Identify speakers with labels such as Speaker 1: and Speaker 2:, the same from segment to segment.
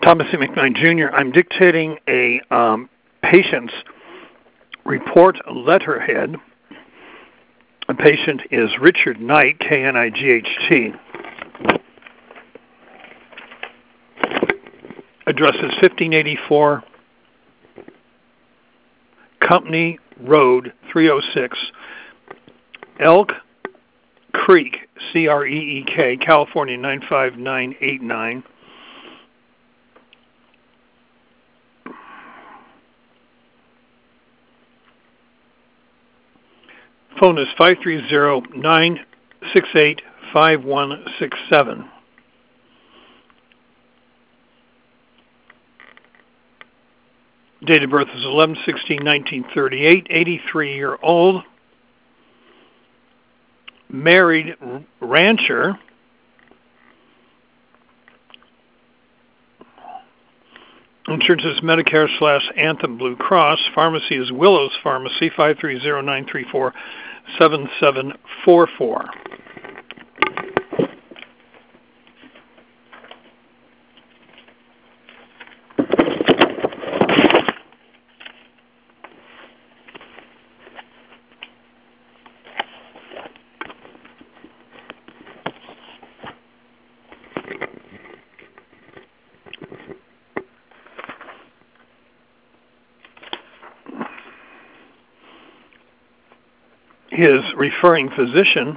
Speaker 1: Thomas C. McKnight Jr. I'm dictating a patient's report letterhead. The patient is Richard Knight, K-N-I-G-H-T. Address is 1584 Company Road 306, Elk Creek, C-R-E-E-K, California 95989. Phone is 530-968-5167. Date of birth is 11/16/1938, 83-year-old, married rancher, insurance is Medicare/Anthem Blue Cross, pharmacy is Willows Pharmacy, 530-934-7744. His referring physician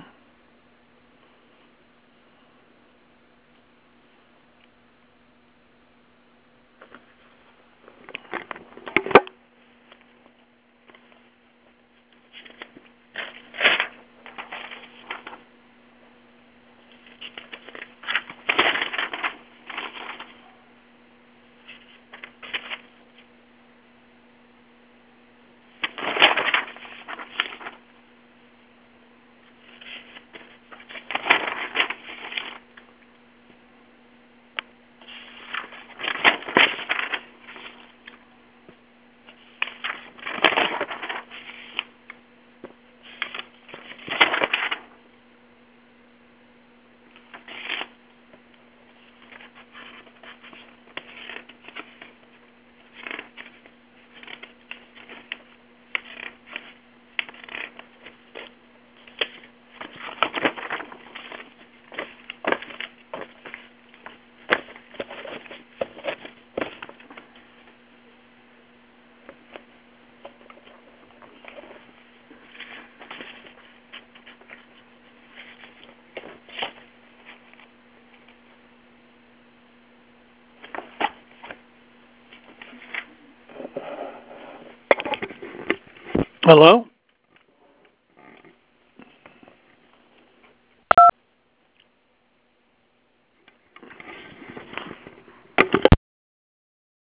Speaker 1: Hello?